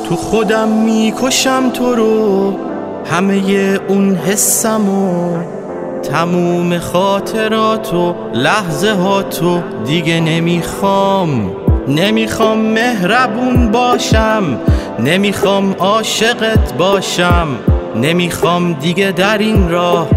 تو خودم میکشم تو رو، همه اون حسمو، تموم خاطراتو، لحظه هاتو دیگه نمیخوام مهربون باشم، نمیخوام عاشقت باشم، نمیخوام دیگه در این راه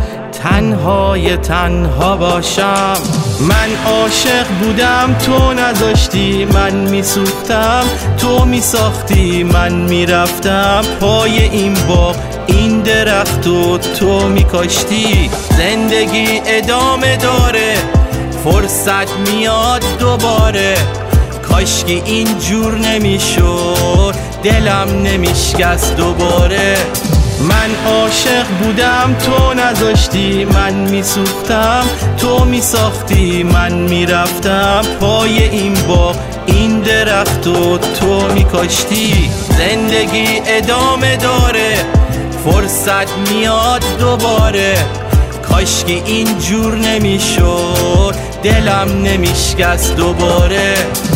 تنها باشم. من عاشق بودم تو نذاشتی، من میسوختم تو میساختی، من میرفتم پای این باغ این درختو تو میکاشتی. زندگی ادامه داره، فرصت میاد دوباره، کاشکی اینجور نمیشد، دلم نمیشکست دوباره. من عاشق بودم تو نذاشتی، من میسوختم تو میساختی، من میرفتم پای این باغ این درختو تو میکاشتی. زندگی ادامه داره، فرصت میاد دوباره، کاشکی اینجور نمیشد، دلم نمیشکست دوباره.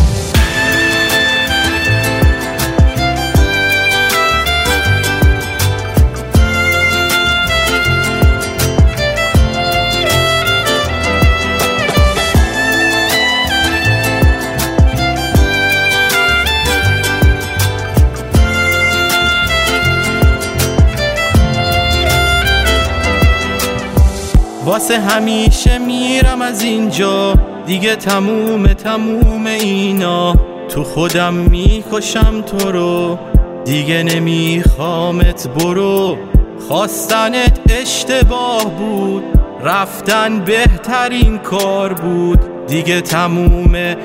واسه همیشه میرم از اینجا، دیگه تموم اینا، تو خودم میکشم تو رو، دیگه نمیخوامت برو. خواستنت اشتباه بود، رفتن بهترین کار بود، دیگه تمومه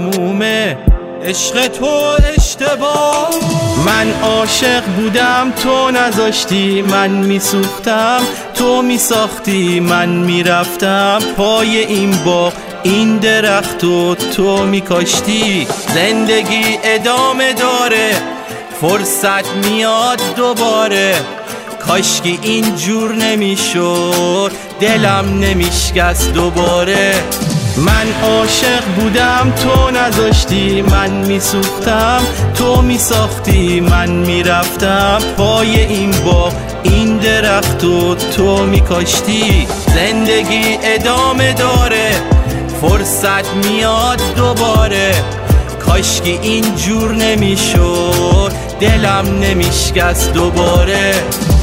عشق تو اشتباه. من عاشق بودم تو نذاشتی، من میسوختم تو میساختی، من میرفتم پای این باغ این درختو تو میکاشتی. زندگی ادامه داره، فرصت میاد دوباره، کاشکی اینجور نمیشد، دلم نمیشکست دوباره. من عاشق بودم تو نذاشتی، من میسوختم تو میساختی، من میرفتم پای این باغ این درختو تو میکاشتی. زندگی ادامه داره، فرصت میاد دوباره، کاشکی اینجور نمیشد، دلم نمیشکست دوباره.